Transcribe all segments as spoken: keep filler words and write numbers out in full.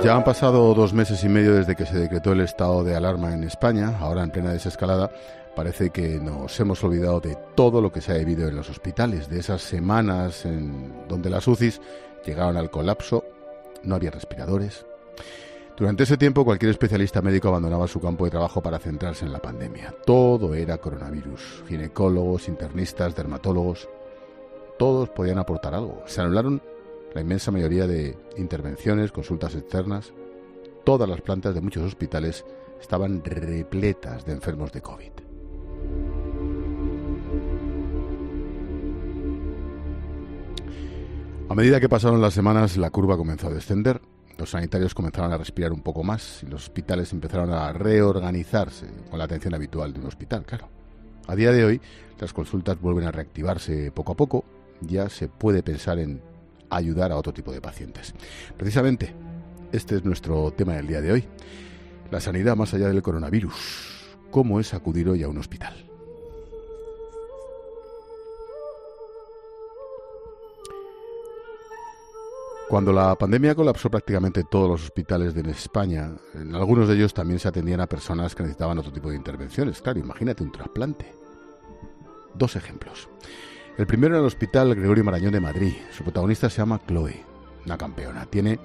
Ya han pasado dos meses y medio desde que se decretó el estado de alarma en España. Ahora, en plena desescalada, parece que nos hemos olvidado de todo lo que se ha vivido en los hospitales, de esas semanas en donde las U C Is llegaron al colapso, no había respiradores. Durante ese tiempo, cualquier especialista médico abandonaba su campo de trabajo para centrarse en la pandemia. Todo era coronavirus. Ginecólogos, internistas, dermatólogos, todos podían aportar algo. Se anularon la inmensa mayoría de intervenciones, consultas externas. Todas las plantas de muchos hospitales estaban repletas de enfermos de COVID. A medida que pasaron las semanas, la curva comenzó a descender. Los sanitarios comenzaron a respirar un poco más y los hospitales empezaron a reorganizarse con la atención habitual de un hospital, claro. A día de hoy, las consultas vuelven a reactivarse poco a poco. Ya se puede pensar en ayudar a otro tipo de pacientes. Precisamente, este es nuestro tema del día de hoy. La sanidad más allá del coronavirus. ¿Cómo es acudir hoy a un hospital? Cuando la pandemia colapsó prácticamente todos los hospitales de España, en algunos de ellos también se atendían a personas que necesitaban otro tipo de intervenciones. Claro, imagínate un trasplante. Dos ejemplos. El primero en el Hospital Gregorio Marañón de Madrid. Su protagonista se llama Chloe, una campeona. Tiene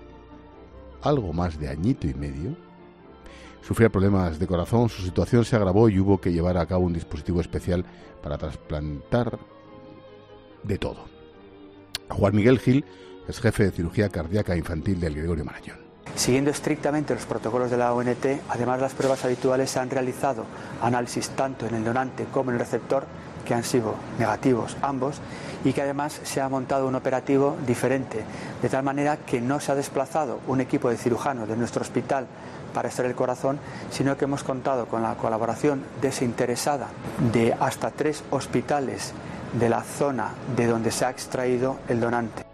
algo más de añito y medio. Sufría problemas de corazón, su situación se agravó y hubo que llevar a cabo un dispositivo especial para trasplantar de todo. Juan Miguel Gil es jefe de cirugía cardíaca infantil del Gregorio Marañón. Siguiendo estrictamente los protocolos de la O N T, además de las pruebas habituales, se han realizado análisis tanto en el donante como en el receptor, que han sido negativos ambos, y que además se ha montado un operativo diferente, de tal manera que no se ha desplazado un equipo de cirujanos de nuestro hospital para extraer el corazón, sino que hemos contado con la colaboración desinteresada de hasta tres hospitales de la zona de donde se ha extraído el donante.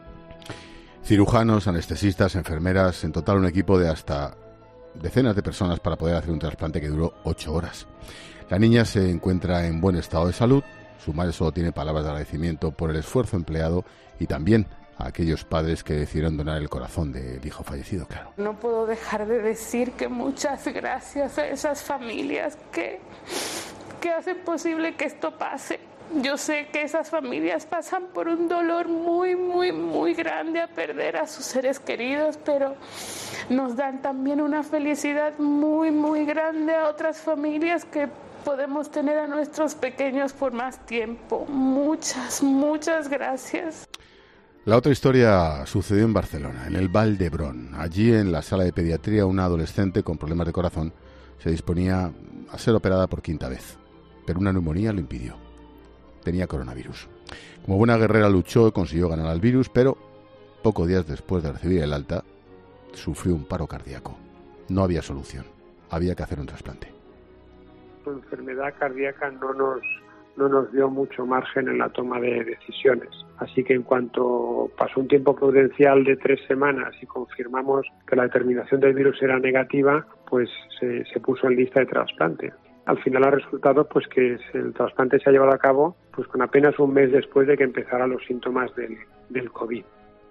Cirujanos, anestesistas, enfermeras, en total un equipo de hasta decenas de personas para poder hacer un trasplante que duró ocho horas. La niña se encuentra en buen estado de salud. Su madre solo tiene palabras de agradecimiento por el esfuerzo empleado y también a aquellos padres que decidieron donar el corazón del hijo fallecido, claro. No puedo dejar de decir que muchas gracias a esas familias que, que hacen posible que esto pase. Yo sé que esas familias pasan por un dolor muy, muy, muy grande a perder a sus seres queridos, pero nos dan también una felicidad muy, muy grande a otras familias que podemos tener a nuestros pequeños por más tiempo. Muchas, muchas gracias. La otra historia sucedió en Barcelona, en el Vall d'Hebron. Allí, en la sala de pediatría, una adolescente con problemas de corazón se disponía a ser operada por quinta vez, pero una neumonía lo impidió. Tenía coronavirus. Como buena guerrera luchó y consiguió ganar al virus, pero pocos días después de recibir el alta, sufrió un paro cardíaco. No había solución. Había que hacer un trasplante. Su enfermedad cardíaca no nos, no nos dio mucho margen en la toma de decisiones. Así que en cuanto pasó un tiempo prudencial de tres semanas y confirmamos que la determinación del virus era negativa, pues se, se puso en lista de trasplante. Al final ha resultado pues que el trasplante se ha llevado a cabo pues con apenas un mes después de que empezaran los síntomas del, del COVID.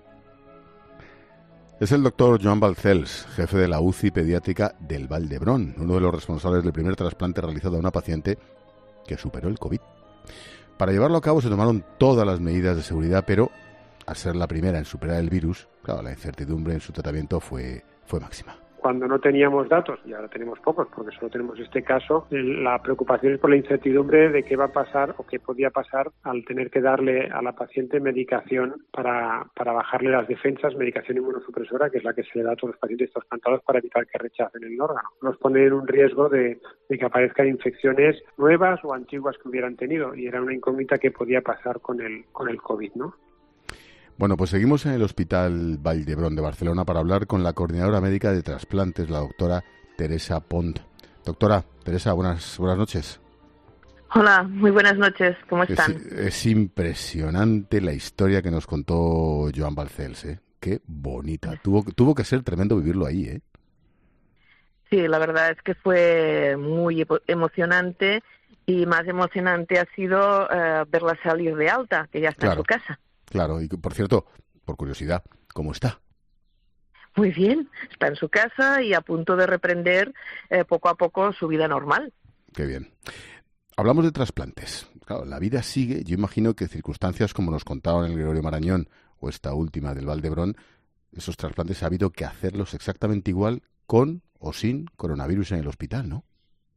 Es el doctor Joan Balcells, jefe de la U C I pediátrica del Vall d'Hebron, uno de los responsables del primer trasplante realizado a una paciente que superó el COVID. Para llevarlo a cabo se tomaron todas las medidas de seguridad, pero al ser la primera en superar el virus, claro, la incertidumbre en su tratamiento fue, fue máxima. Cuando no teníamos datos, y ahora tenemos pocos porque solo tenemos este caso, la preocupación es por la incertidumbre de qué va a pasar o qué podía pasar al tener que darle a la paciente medicación para, para bajarle las defensas, medicación inmunosupresora, que es la que se le da a todos los pacientes trasplantados para evitar que rechacen el órgano. Nos pone en un riesgo de, de que aparezcan infecciones nuevas o antiguas que hubieran tenido, y era una incógnita que podía pasar con el, con el COVID, ¿no? Bueno, pues seguimos en el Hospital Vall d'Hebron de Barcelona para hablar con la coordinadora médica de trasplantes, la doctora Teresa Pont. Doctora Teresa, buenas, buenas noches. Hola, muy buenas noches, ¿cómo están? Es, es impresionante la historia que nos contó Joan Balcells, ¿eh? Qué bonita. Tuvo, tuvo que ser tremendo vivirlo ahí, ¿eh? Sí, la verdad es que fue muy emocionante, y más emocionante ha sido uh, verla salir de alta, que ya está claro, en su casa. Claro, y por cierto, por curiosidad, ¿cómo está? Muy bien, está en su casa y a punto de reprender eh, poco a poco su vida normal. Qué bien. Hablamos de trasplantes. Claro, la vida sigue. Yo imagino que circunstancias como nos contaban el Gregorio Marañón o esta última del Vall d'Hebron, esos trasplantes ha habido que hacerlos exactamente igual con o sin coronavirus en el hospital, ¿no?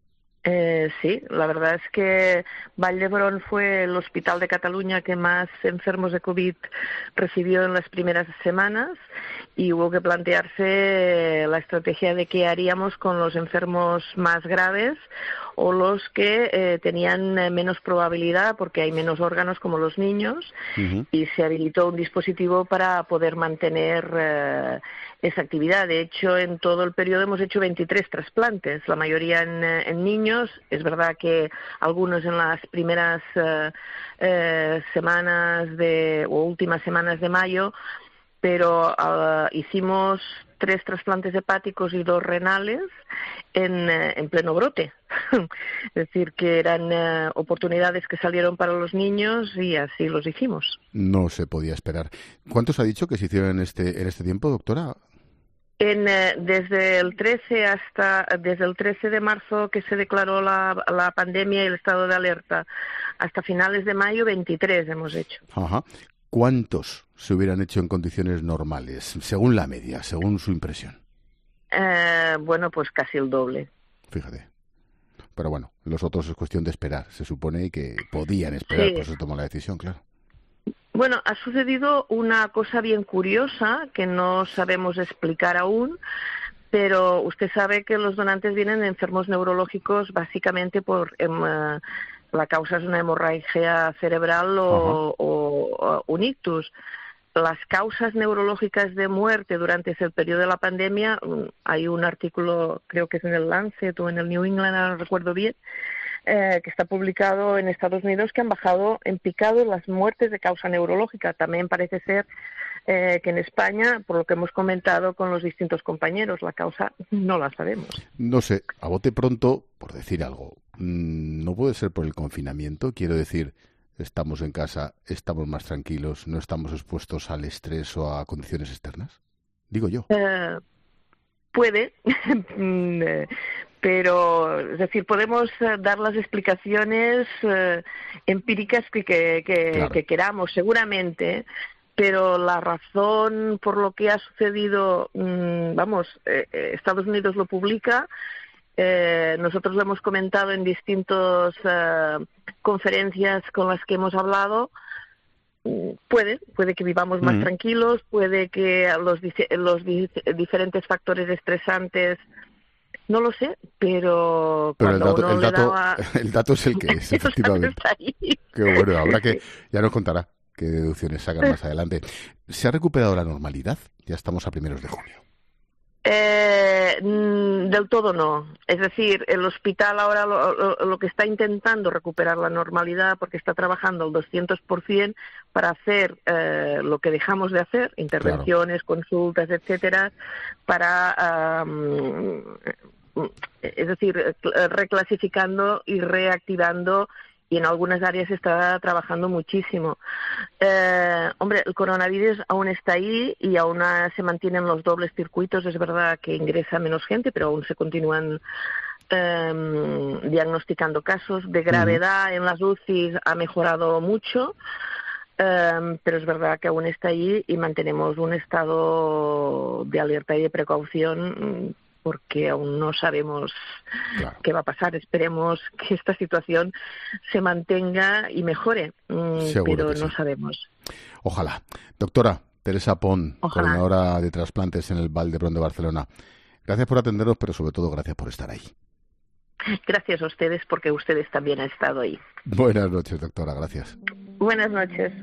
Eh, sí, la verdad es que Vall d'Hebron fue el hospital de Cataluña que más enfermos de COVID recibió en las primeras semanas y hubo que plantearse la estrategia de qué haríamos con los enfermos más graves o los que eh, tenían menos probabilidad porque hay menos órganos como los niños. Uh-huh. Y se habilitó un dispositivo para poder mantener eh, esa actividad. De hecho, en todo el periodo hemos hecho veintitrés trasplantes, la mayoría en, en niños. Es verdad que algunos en las primeras eh, eh, semanas de o últimas semanas de mayo, pero uh, hicimos tres trasplantes hepáticos y dos renales en, en pleno brote. Es decir, que eran uh, oportunidades que salieron para los niños y así los hicimos. No se podía esperar. ¿Cuántos ha dicho que se hicieron en este, en este tiempo, doctora? En, eh, desde el trece hasta desde el trece de marzo que se declaró la, la pandemia y el estado de alerta hasta finales de mayo, veintitrés hemos hecho. Ajá. ¿Cuántos se hubieran hecho en condiciones normales, según la media, según su impresión? Eh, bueno, pues casi el doble. Fíjate. Pero bueno, los otros es cuestión de esperar. Se supone que podían esperar, sí. Por eso tomó la decisión, claro. Bueno, ha sucedido una cosa bien curiosa que no sabemos explicar aún, pero usted sabe que los donantes vienen de enfermos neurológicos básicamente por... Eh, la causa es una hemorragia cerebral o, o, o un ictus. Las causas neurológicas de muerte durante ese periodo de la pandemia, hay un artículo, creo que es en el Lancet o en el New England, no recuerdo bien, eh, que está publicado en Estados Unidos, que han bajado en picado las muertes de causa neurológica. También parece ser eh, que en España, por lo que hemos comentado con los distintos compañeros, la causa no la sabemos. No sé, a bote pronto, por decir algo, no puede ser por el confinamiento, quiero decir, estamos en casa, estamos más tranquilos, no estamos expuestos al estrés o a condiciones externas, digo yo. Eh, puede, pero es decir, podemos dar las explicaciones eh, empíricas que, que, que, claro. que queramos, seguramente, pero la razón por lo que ha sucedido, mmm, vamos, eh, Estados Unidos lo publica. Eh, nosotros lo hemos comentado en distintas uh, conferencias con las que hemos hablado. Puede, puede que vivamos más mm. tranquilos, puede que los, los di- diferentes factores estresantes, no lo sé, pero, pero cuando el dato, uno el, dato, le daba... el dato es el que es, efectivamente. Qué bueno, habrá que, ya nos contará qué deducciones sacan más adelante. ¿Se ha recuperado la normalidad? Ya estamos a primeros de junio. Eh, del todo no. Es decir, el hospital ahora lo, lo, lo que está intentando recuperar la normalidad porque está trabajando al doscientos por ciento para hacer eh, lo que dejamos de hacer, intervenciones, claro. consultas, etcétera, para, um, es decir, reclasificando y reactivando. Y en algunas áreas se está trabajando muchísimo. Eh, hombre, el coronavirus aún está ahí y aún se mantienen los dobles circuitos. Es verdad que ingresa menos gente, pero aún se continúan eh, diagnosticando casos. De gravedad uh-huh. en las U C I ha mejorado mucho, eh, pero es verdad que aún está ahí y mantenemos un estado de alerta y de precaución porque aún no sabemos claro. qué va a pasar. Esperemos que esta situación se mantenga y mejore, Seguro pero no sí. sabemos. Ojalá. Doctora Teresa Pont, Ojalá. coordinadora de trasplantes en el Vall d'Hebron de Barcelona, gracias por atendernos, pero sobre todo gracias por estar ahí. Gracias a ustedes, porque ustedes también han estado ahí. Buenas noches, doctora, gracias. Buenas noches.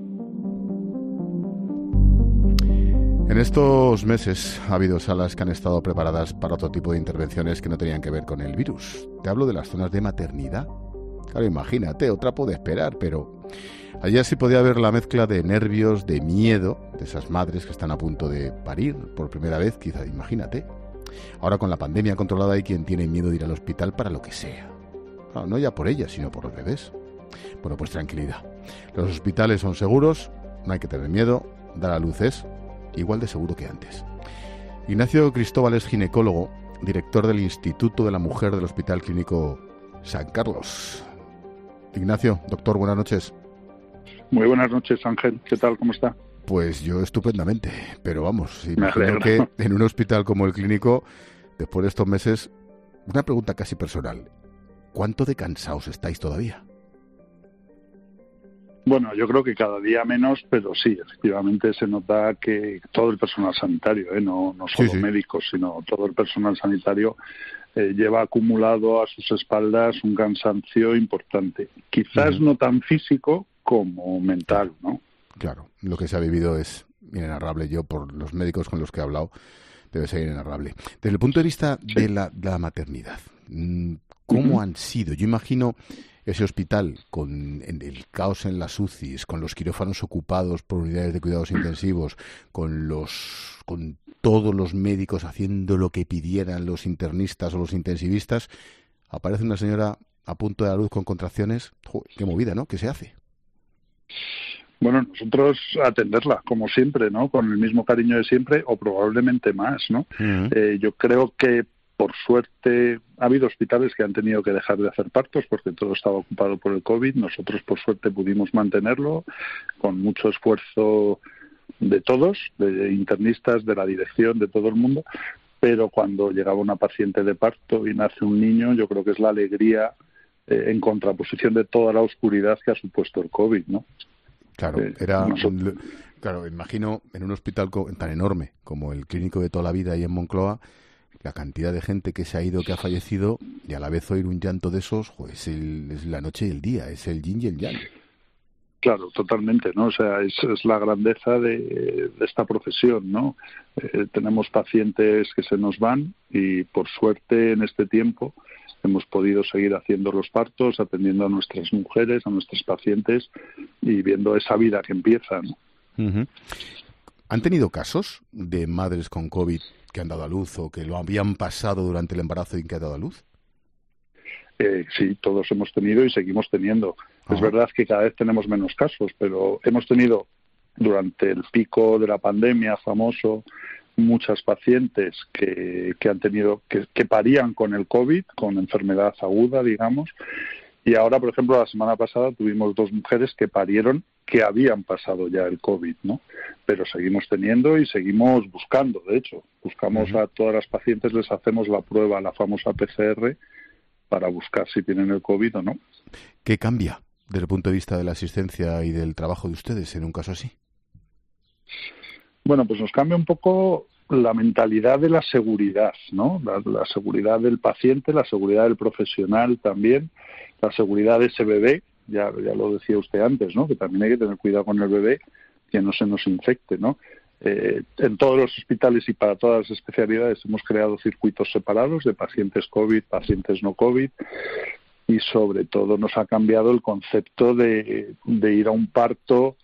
En estos meses ha habido salas que han estado preparadas para otro tipo de intervenciones que no tenían que ver con el virus. Te hablo de las zonas de maternidad. Claro, imagínate, otra puede esperar, pero allí sí podía haber la mezcla de nervios, de miedo, de esas madres que están a punto de parir por primera vez, quizá, imagínate. Ahora con la pandemia controlada hay quien tiene miedo de ir al hospital para lo que sea. Claro, no ya por ellas, sino por los bebés. Bueno, pues tranquilidad. Los hospitales son seguros, no hay que tener miedo, dar a luz es igual de seguro que antes. Ignacio Cristóbal es ginecólogo, director del Instituto de la Mujer del Hospital Clínico San Carlos. Ignacio, doctor, buenas noches. Muy buenas noches, Ángel. ¿Qué tal? ¿Cómo está? Pues yo estupendamente, pero vamos, imagino que en un hospital como el Clínico, después de estos meses, una pregunta casi personal. ¿Cuánto de cansados estáis todavía? Bueno, yo creo que cada día menos, pero sí, efectivamente se nota que todo el personal sanitario, ¿eh? no, no solo sí, sí. médicos, sino todo el personal sanitario eh, lleva acumulado a sus espaldas un cansancio importante. Quizás uh-huh. no tan físico como mental, ¿no? Claro, lo que se ha vivido es inenarrable. Yo, por los médicos con los que he hablado, debe ser inenarrable. Desde el punto de vista sí. de, la, de la maternidad, ¿cómo uh-huh. han sido? Yo imagino ese hospital con el caos en las U C Is, con los quirófanos ocupados por unidades de cuidados intensivos, con los con todos los médicos haciendo lo que pidieran los internistas o los intensivistas. Aparece una señora a punto de dar luz con contracciones. ¡Joder, qué movida, ¿no? ¿Qué se hace? Bueno, nosotros atenderla, como siempre, ¿no? Con el mismo cariño de siempre o probablemente más, ¿no? Uh-huh. Eh, yo creo que, por suerte, ha habido hospitales que han tenido que dejar de hacer partos porque todo estaba ocupado por el COVID. Nosotros, por suerte, pudimos mantenerlo con mucho esfuerzo de todos, de internistas, de la dirección, de todo el mundo. Pero cuando llegaba una paciente de parto y nace un niño, yo creo que es la alegría eh, en contraposición de toda la oscuridad que ha supuesto el COVID, ¿no? Claro, era, nosotros... claro, imagino en un hospital tan enorme como el Clínico de toda la vida ahí en Moncloa, la cantidad de gente que se ha ido, que ha fallecido, y a la vez oír un llanto de esos, pues es, el, es la noche y el día, es el yin y el yang. Claro, totalmente, ¿no? O sea, es, es la grandeza de, de esta profesión, ¿no? Eh, tenemos pacientes que se nos van y, por suerte, en este tiempo hemos podido seguir haciendo los partos, atendiendo a nuestras mujeres, a nuestros pacientes y viendo esa vida que empieza, ¿no? Uh-huh. ¿Han tenido casos de madres con COVID que han dado a luz o que lo habían pasado durante el embarazo y que han dado a luz? Eh, sí, todos hemos tenido y seguimos teniendo. Uh-huh. Es verdad que cada vez tenemos menos casos, pero hemos tenido durante el pico de la pandemia famoso muchas pacientes que, que han tenido, que, que parían con el COVID, con enfermedad aguda, digamos, y ahora, por ejemplo, la semana pasada tuvimos dos mujeres que parieron que habían pasado ya el COVID, ¿no? Pero seguimos teniendo y seguimos buscando, de hecho, buscamos uh-huh. a todas las pacientes, les hacemos la prueba, la famosa P C R, para buscar si tienen el COVID o no. ¿Qué cambia desde el punto de vista de la asistencia y del trabajo de ustedes en un caso así? Bueno, pues nos cambia un poco la mentalidad de la seguridad, ¿no? La, la seguridad del paciente, la seguridad del profesional también, la seguridad de ese bebé, ya, ya lo decía usted antes, ¿no? Que también hay que tener cuidado con el bebé, que no se nos infecte, ¿no? Eh, en todos los hospitales y para todas las especialidades hemos creado circuitos separados de pacientes COVID, pacientes no COVID, y sobre todo nos ha cambiado el concepto de, de ir a un parto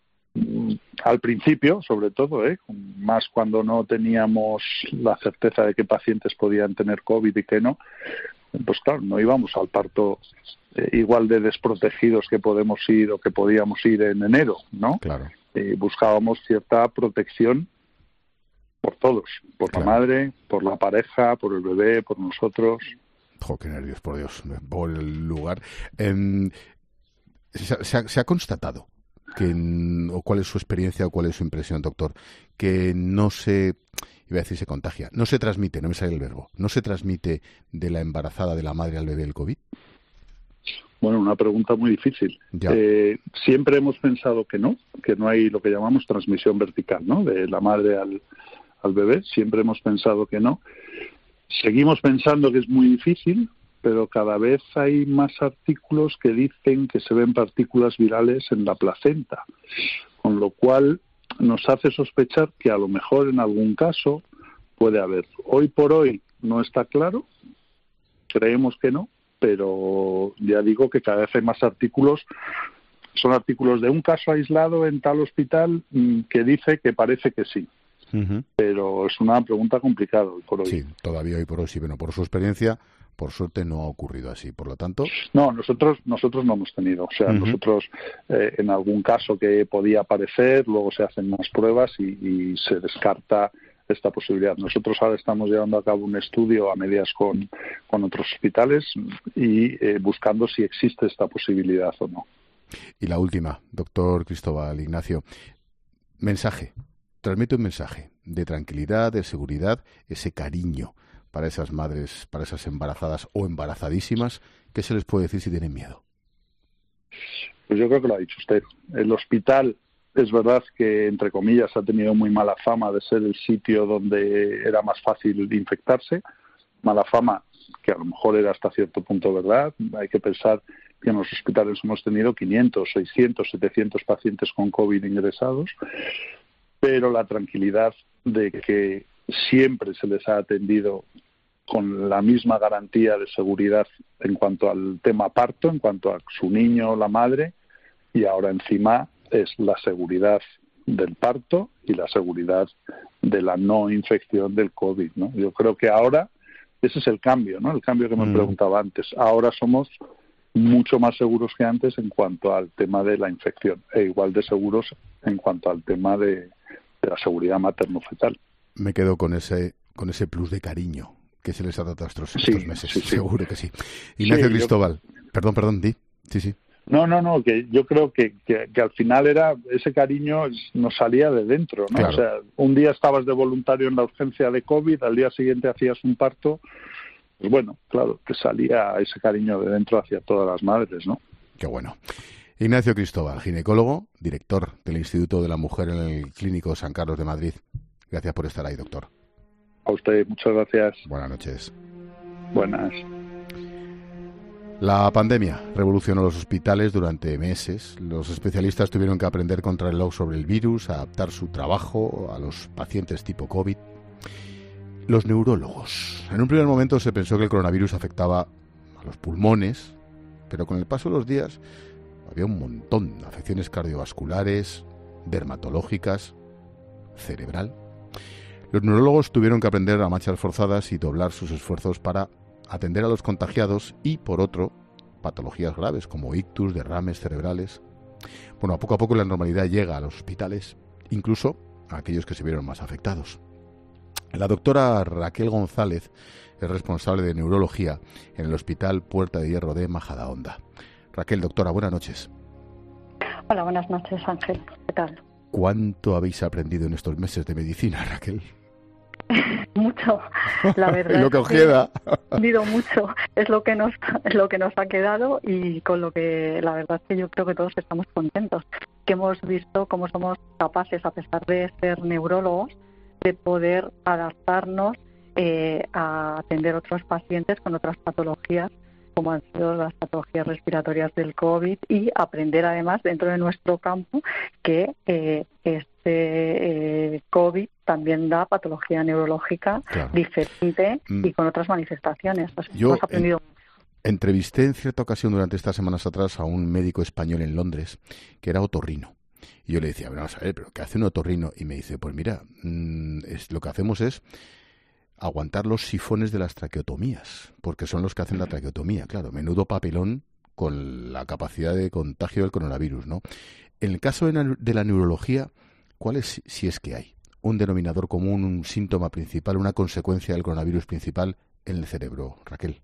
al principio, sobre todo, ¿eh? más cuando no teníamos la certeza de qué pacientes podían tener COVID y qué no, pues claro, no íbamos al parto eh, igual de desprotegidos que podemos ir o que podíamos ir en enero, ¿no? Claro. Eh, buscábamos cierta protección por todos, por claro. la madre, por la pareja, por el bebé, por nosotros. Jo, qué nervios, por Dios, por el lugar. Eh, se, se, ha, se ha constatado que, o cuál es su experiencia o cuál es su impresión, doctor, que no se, iba a decir se contagia, no se transmite, no me sale el verbo, no se transmite de la embarazada, de la madre al bebé el COVID. Bueno, una pregunta muy difícil. Eh, siempre hemos pensado que no, que no hay lo que llamamos transmisión vertical, ¿no? De la madre al, al bebé, siempre hemos pensado que no. Seguimos pensando que es muy difícil, pero cada vez hay más artículos que dicen que se ven partículas virales en la placenta, con lo cual nos hace sospechar que a lo mejor en algún caso puede haber. Hoy por hoy no está claro, creemos que no, pero ya digo que cada vez hay más artículos, son artículos de un caso aislado en tal hospital que dice que parece que sí. Uh-huh. Pero es una pregunta complicada hoy por hoy. Sí, todavía hoy por hoy sí, bueno, por su experiencia, por suerte no ha ocurrido así, por lo tanto... No, nosotros nosotros no hemos tenido, o sea, uh-huh. nosotros eh, en algún caso que podía aparecer, luego se hacen más pruebas y, y se descarta esta posibilidad. Nosotros ahora estamos llevando a cabo un estudio a medias con, con otros hospitales y eh, buscando si existe esta posibilidad o no. Y la última, doctor Cristóbal Ignacio, mensaje, transmite un mensaje de tranquilidad, de seguridad, ese cariño para esas madres, para esas embarazadas o embarazadísimas. ¿Qué se les puede decir si tienen miedo? Pues yo creo que lo ha dicho usted. El hospital, es verdad que, entre comillas, ha tenido muy mala fama de ser el sitio donde era más fácil infectarse. Mala fama que a lo mejor era hasta cierto punto verdad. Hay que pensar que en los hospitales hemos tenido quinientos, seiscientos, setecientos pacientes con COVID ingresados, pero la tranquilidad de que siempre se les ha atendido con la misma garantía de seguridad en cuanto al tema parto, en cuanto a su niño o la madre, y ahora encima es la seguridad del parto y la seguridad de la no infección del COVID, ¿no? Yo creo que ahora ese es el cambio, ¿no? El cambio que me mm. preguntaba antes. Ahora somos mucho más seguros que antes en cuanto al tema de la infección, e igual de seguros en cuanto al tema de, de la seguridad materno-fetal. Me quedo con ese con ese plus de cariño que se les ha dado estos, estos sí, meses, sí, sí. Seguro que sí. Ignacio sí, Cristóbal, yo... perdón, perdón, di, sí, sí. No, no, no, que yo creo que, que, que al final era ese cariño nos salía de dentro, ¿no? Claro. O sea, un día estabas de voluntario en la urgencia de COVID, al día siguiente hacías un parto, pues bueno, claro, que salía ese cariño de dentro hacia todas las madres, ¿no? Qué bueno. Ignacio Cristóbal, ginecólogo, director del Instituto de la Mujer en el Clínico San Carlos de Madrid. Gracias por estar ahí, doctor. A usted, muchas gracias. Buenas noches. Buenas. La pandemia revolucionó los hospitales durante meses. Los especialistas tuvieron que aprender contrarreloj sobre el virus, adaptar su trabajo a los pacientes tipo COVID. Los neurólogos. En un primer momento se pensó que el coronavirus afectaba a los pulmones, pero con el paso de los días había un montón de afecciones cardiovasculares, dermatológicas, cerebral. Los neurólogos tuvieron que aprender a marchas forzadas y doblar sus esfuerzos para atender a los contagiados y, por otro, patologías graves como ictus, derrames cerebrales. Bueno, a poco a poco la normalidad llega a los hospitales, incluso a aquellos que se vieron más afectados. La doctora Raquel González es responsable de neurología en el Hospital Puerta de Hierro de Majadahonda. Raquel, doctora, buenas noches. Hola, buenas noches, Ángel. ¿Qué tal? ¿Cuánto habéis aprendido en estos meses de medicina, Raquel? Mucho, la verdad. Lo que os queda. He aprendido mucho, es lo que nos es lo que nos ha quedado y con lo que la verdad es que yo creo que todos estamos contentos, que hemos visto cómo somos capaces, a pesar de ser neurólogos, de poder adaptarnos eh, a atender otros pacientes con otras patologías, como han sido las patologías respiratorias del COVID, y aprender además dentro de nuestro campo que eh, este eh, COVID también da patología neurológica claro. diferente mm. y con otras manifestaciones. O sea, Yo hemos aprendido en, entrevisté en cierta ocasión durante estas semanas atrás a un médico español en Londres que era otorrino. Y yo le decía, bueno, vamos a ver, ¿pero qué hace un otorrino? Y me dice, pues mira, mmm, es, lo que hacemos es aguantar los sifones de las traqueotomías, porque son los que hacen la traqueotomía, claro, menudo papelón con la capacidad de contagio del coronavirus, ¿no? En el caso de, na- de la neurología, ¿cuál es, si es que hay, un denominador común, un síntoma principal, una consecuencia del coronavirus principal en el cerebro, Raquel?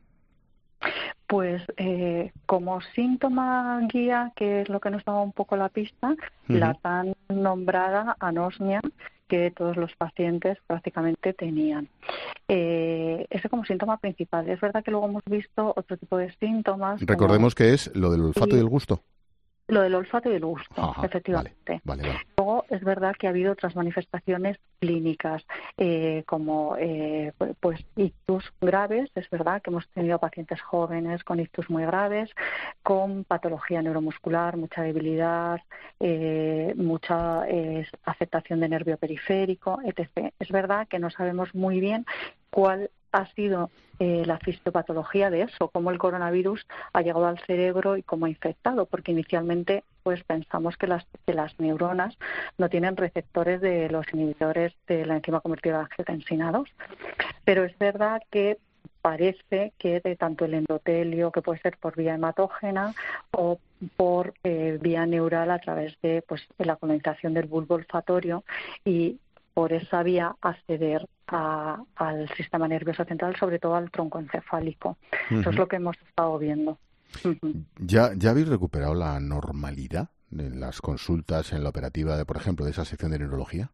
Pues eh, como síntoma guía, que es lo que nos daba un poco la pista, uh-huh. la tan nombrada anosmia que todos los pacientes prácticamente tenían. Eh, ese como síntoma principal. Es verdad que luego hemos visto otro tipo de síntomas. Recordemos como... que es lo del olfato y, y el gusto. Lo del olfato y el gusto, Ajá, efectivamente. Vale, vale, vale. Luego es verdad que ha habido otras manifestaciones clínicas, eh, como eh, pues ictus graves. Es verdad que hemos tenido pacientes jóvenes con ictus muy graves, con patología neuromuscular, mucha debilidad, eh, mucha eh, afectación de nervio periférico, etcétera. Es verdad que no sabemos muy bien cuál ha sido eh, la fisiopatología de eso, cómo el coronavirus ha llegado al cerebro y cómo ha infectado, porque inicialmente pues pensamos que las, que las neuronas no tienen receptores de los inhibidores de la enzima convertidora de angiotensina dos, pero es verdad que parece que de tanto el endotelio, que puede ser por vía hematógena o por eh, vía neural a través de pues de la colonización del bulbo olfatorio, y por esa vía acceder a, al sistema nervioso central, sobre todo al tronco encefálico. Uh-huh. Eso es lo que hemos estado viendo. Uh-huh. ¿Ya, ¿Ya habéis recuperado la normalidad en las consultas, en la operativa, de, por ejemplo, de esa sección de neurología?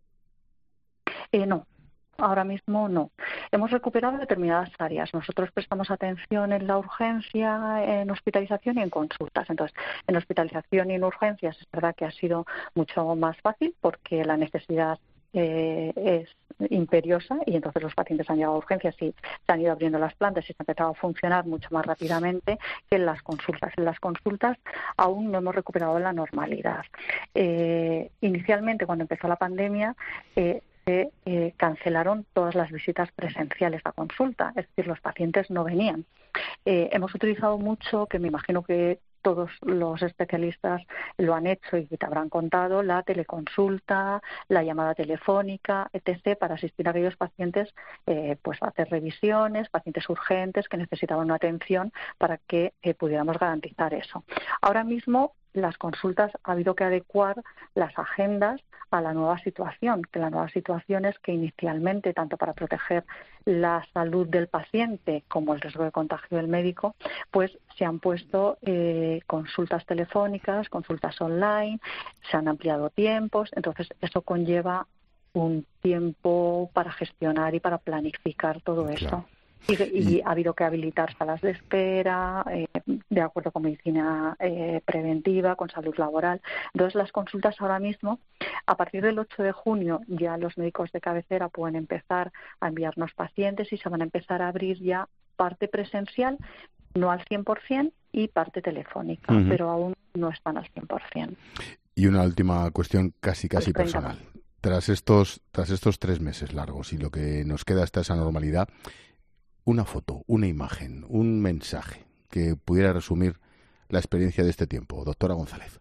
Eh, no. Ahora mismo no. Hemos recuperado determinadas áreas. Nosotros prestamos atención en la urgencia, en hospitalización y en consultas. Entonces, en hospitalización y en urgencias es verdad que ha sido mucho más fácil porque la necesidad eh, es imperiosa y entonces los pacientes han llegado a urgencias y se han ido abriendo las plantas y se ha empezado a funcionar mucho más rápidamente que en las consultas. En las consultas aún no hemos recuperado la normalidad. Eh, inicialmente, cuando empezó la pandemia, eh, se eh, cancelaron todas las visitas presenciales a consulta, es decir, los pacientes no venían. Eh, hemos utilizado mucho, que me imagino que todos los especialistas lo han hecho y te habrán contado, la teleconsulta, la llamada telefónica, etcétera, para asistir a aquellos pacientes, eh, pues a hacer revisiones, pacientes urgentes que necesitaban una atención para que eh, pudiéramos garantizar eso. Ahora mismo las consultas ha habido que adecuar las agendas a la nueva situación, que la nueva situación es que inicialmente, tanto para proteger la salud del paciente como el riesgo de contagio del médico, pues se han puesto eh, consultas telefónicas, consultas online, se han ampliado tiempos, entonces eso conlleva un tiempo para gestionar y para planificar todo claro. esto. Y, y ha habido que habilitar salas de espera, eh, de acuerdo con medicina eh, preventiva, con salud laboral. Entonces, las consultas ahora mismo, a partir del ocho de junio, ya los médicos de cabecera pueden empezar a enviarnos pacientes y se van a empezar a abrir ya parte presencial, no al cien por ciento, y parte telefónica, uh-huh. pero aún no están al cien por ciento. Y una última cuestión casi casi pues personal. Tras estos, tras estos tres meses largos y lo que nos queda hasta esa normalidad, una foto, una imagen, un mensaje que pudiera resumir la experiencia de este tiempo. Doctora González.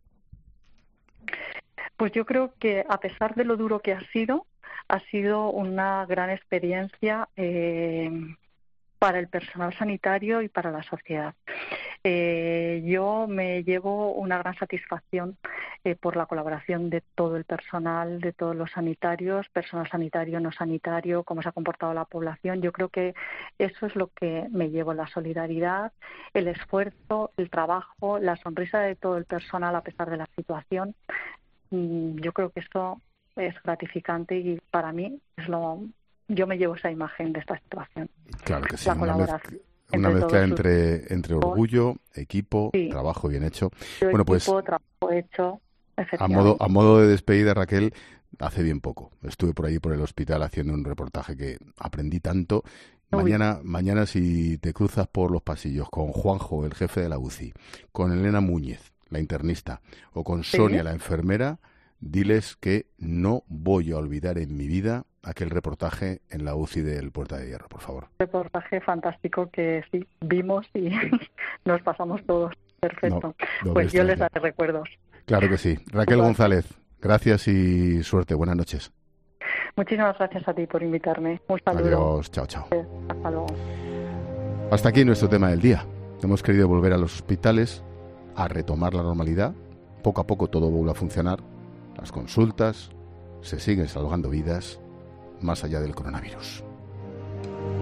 Pues yo creo que a pesar de lo duro que ha sido, ha sido una gran experiencia eh, para el personal sanitario y para la sociedad. Eh, yo me llevo una gran satisfacción eh, por la colaboración de todo el personal, de todos los sanitarios, personal sanitario, no sanitario, cómo se ha comportado la población. Yo creo que eso es lo que me llevo, la solidaridad, el esfuerzo, el trabajo, la sonrisa de todo el personal a pesar de la situación. Yo creo que eso es gratificante y para mí es lo... Yo me llevo esa imagen de esta situación. Claro que sí, la una colaboración. Mezcla, una entre mezcla entre, entre orgullo, equipo, sí. trabajo bien hecho. Yo bueno, equipo, pues trabajo hecho, a modo, a modo de despedida, Raquel, hace bien poco estuve por ahí por el hospital haciendo un reportaje que aprendí tanto. Mañana, mañana si te cruzas por los pasillos con Juanjo, el jefe de la U C I, con Elena Muñez, la internista, o con Sonia, ¿sí? la enfermera, diles que no voy a olvidar en mi vida aquel reportaje en la U C I del Puerta de Hierro, por favor. Reportaje fantástico que sí vimos y nos pasamos todos. Perfecto. No, pues yo les daré recuerdos. Claro que sí. Raquel pues, González, gracias y suerte. Buenas noches. Muchísimas gracias a ti por invitarme. Un saludo. Adiós. Chao, chao. Hasta luego. Hasta aquí nuestro tema del día. Hemos querido volver a los hospitales, a retomar la normalidad. Poco a poco todo vuelve a funcionar. Las consultas, se siguen salvando vidas más allá del coronavirus.